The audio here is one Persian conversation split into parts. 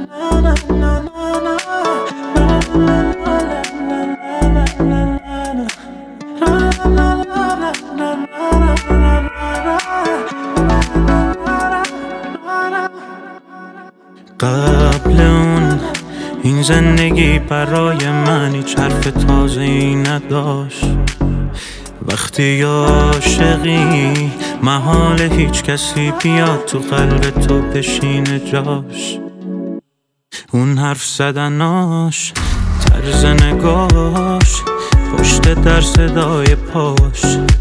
قبل اون این زندگی برای من هیچ حرف تازه‌ای نداشت. وقتی عاشقی محال هیچ کسی بیاد تو قلب تو بشینه جاش. اون حرف زدناش، طرز نگاش، پشت در صدای پاش،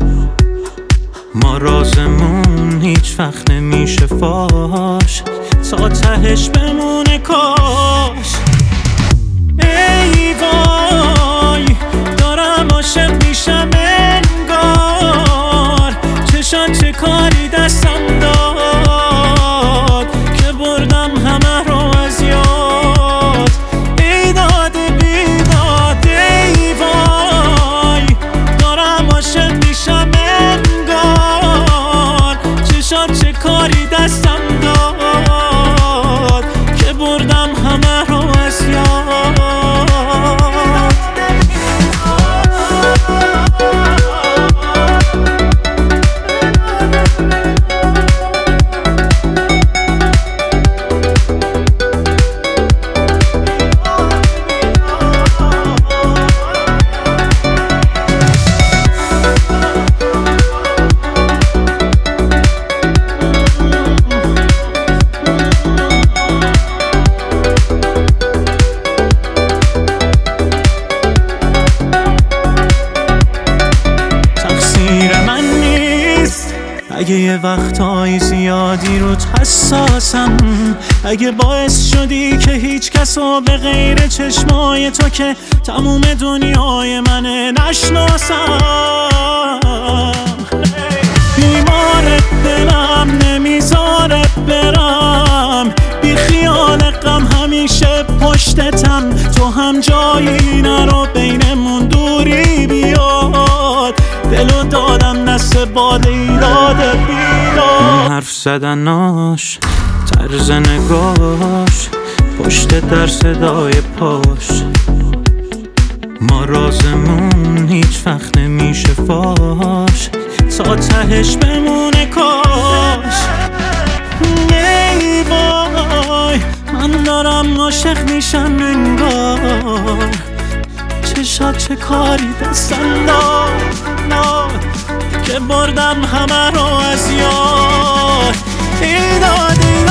ما رازمون هیچ وقت نمیشه فاش، تا تهش بمونه کاش. ای وای دارم عاشق میشم انگار، چشان چه کاری دستم داد که بردم همه رو از یاد. ای داد بیداد ای وای دارم عاشق میشم انگار، چشان چه کاری دستم داد که بردم همه رو از یاد. اگه یه وقتهای زیادی روت حساسم، اگه باعث شدی که هیچ کسو به غیر چشمای تو که تموم دنیای منه نشناسم. بیمار دلم نمیذاره برم، بی خیال غم همیشه پشتتم، تو هم جایی نرو بینمون دوری بیاد. دلو دادم دست باد ایراد بیداد. حرف زدناش، طرز نگاش، پشت در صدای پاش، ما رازمون هیچ وقت نمیشه فاش، تا تهش بمونه کاش. ای وای من دارم عاشق میشم انگار، چشات چه کاری دستم داد که بردم همه رو از یاد. ای داد